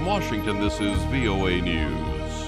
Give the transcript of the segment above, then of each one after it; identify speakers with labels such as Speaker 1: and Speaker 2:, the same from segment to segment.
Speaker 1: From Washington, this is VOA News.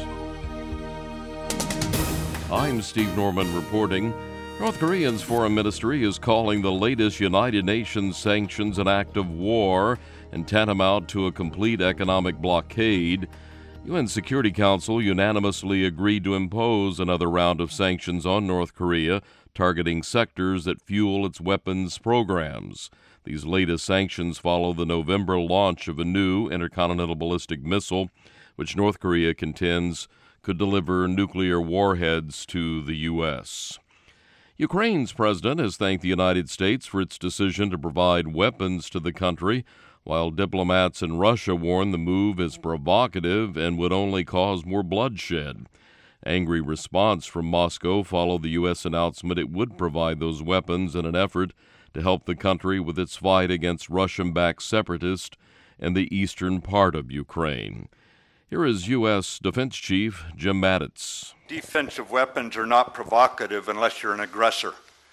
Speaker 1: I'm Steve Norman reporting. North Korea's foreign ministry is calling the latest United Nations sanctions an act of war and tantamount to a complete economic blockade. UN Security Council unanimously agreed to impose another round of sanctions on North Korea, targeting sectors that fuel its weapons programs. These latest sanctions follow the November launch of a new intercontinental ballistic missile, which North Korea contends could deliver nuclear warheads to the U.S. Ukraine's president has thanked the United States for its decision to provide weapons to the country, while diplomats in Russia warn the move is provocative and would only cause more bloodshed. Angry response from Moscow followed the U.S. announcement it would provide those weapons in an effort to help the country with its fight against Russian-backed separatists in the eastern part of Ukraine. Here is U.S. Defense Chief Jim Mattis.
Speaker 2: Defensive weapons are not provocative unless you're an aggressor.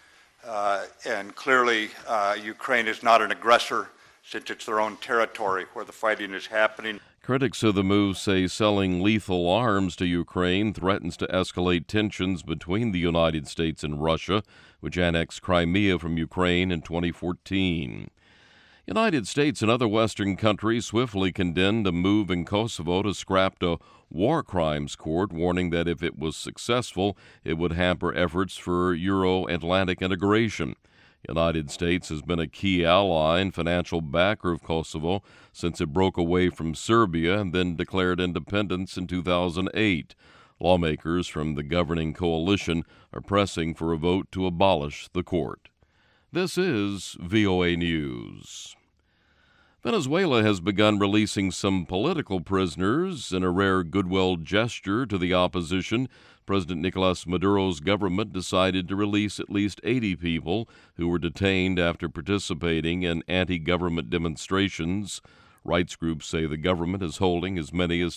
Speaker 2: And clearly, Ukraine is not an aggressor since it's their own territory where the fighting is happening.
Speaker 1: Critics of the move say selling lethal arms to Ukraine threatens to escalate tensions between the United States and Russia, which annexed Crimea from Ukraine in 2014. United States and other Western countries swiftly condemned a move in Kosovo to scrap a war crimes court, warning that if it was successful, it would hamper efforts for Euro-Atlantic integration. United States has been a key ally and financial backer of Kosovo since it broke away from Serbia and then declared independence in 2008. Lawmakers from the governing coalition are pressing for a vote to abolish the court. This is VOA News. Venezuela has begun releasing some political prisoners in a rare goodwill gesture to the opposition. President Nicolas Maduro's government decided to release at least 80 people who were detained after participating in anti-government demonstrations. Rights groups say the government is holding as many as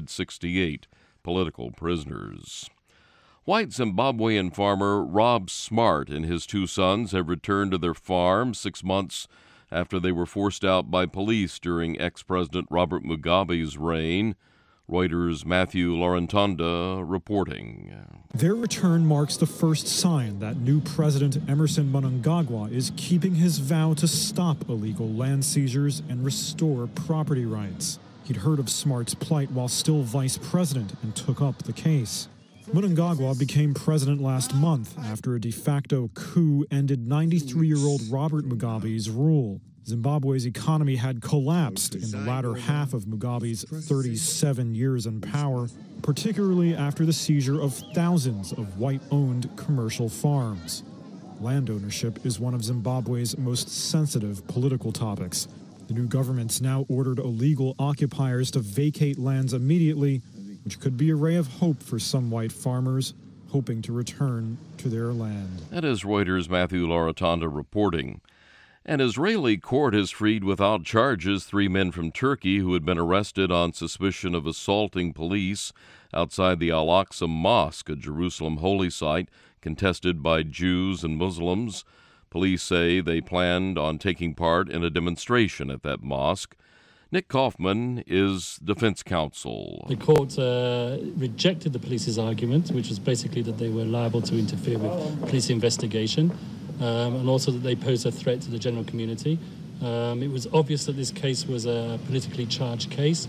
Speaker 1: 268 political prisoners. White Zimbabwean farmer Rob Smart and his two sons have returned to their farm 6 months after they were forced out by police during ex-President Robert Mugabe's reign. Reuters' Matthew Laurentanda reporting.
Speaker 3: Their return marks the first sign that new President Emerson Mnangagwa is keeping his vow to stop illegal land seizures and restore property rights. He'd heard of Smart's plight while still vice president and took up the case. Mnangagwa became president last month after a de facto coup ended 93-year-old Robert Mugabe's rule. Zimbabwe's economy had collapsed in the latter half of Mugabe's 37 years in power, particularly after the seizure of thousands of white-owned commercial farms. Land ownership is one of Zimbabwe's most sensitive political topics. The new government's now ordered illegal occupiers to vacate lands immediately, which could be a ray of hope for some white farmers hoping to return to their land.
Speaker 1: That is Reuters' Matthew Laurentanda reporting. An Israeli court has freed without charges 3 men from Turkey who had been arrested on suspicion of assaulting police outside the Al-Aqsa Mosque, a Jerusalem holy site contested by Jews and Muslims. Police say they planned on taking part in a demonstration at that mosque. Nick Kaufman is defense counsel.
Speaker 4: The court rejected the police's argument, which was basically that they were liable to interfere with police investigation, and also that they posed a threat to the general community. It was obvious that this case was a politically charged case,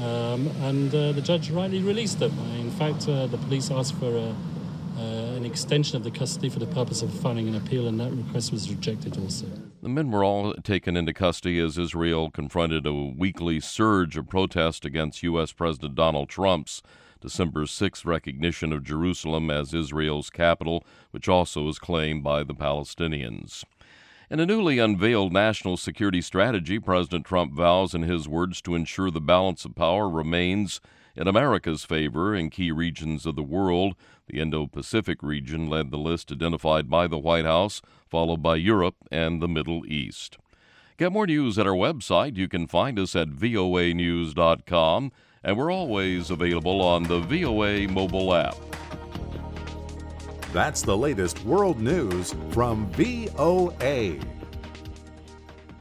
Speaker 4: and the judge rightly released them. In fact, the police asked for an extension of the custody for the purpose of filing an appeal, and that request was rejected also.
Speaker 1: The men were all taken into custody as Israel confronted a weekly surge of protest against U.S. President Donald Trump's December 6th recognition of Jerusalem as Israel's capital, which also is claimed by the Palestinians. In a newly unveiled national security strategy, President Trump vows, in his words, to ensure the balance of power remains in America's favor in key regions of the world. The Indo-Pacific region led the list identified by the White House, followed by Europe and the Middle East. Get more news at our website. You can find us at voanews.com, and we're always available on the VOA mobile app.
Speaker 5: That's the latest world news from VOA.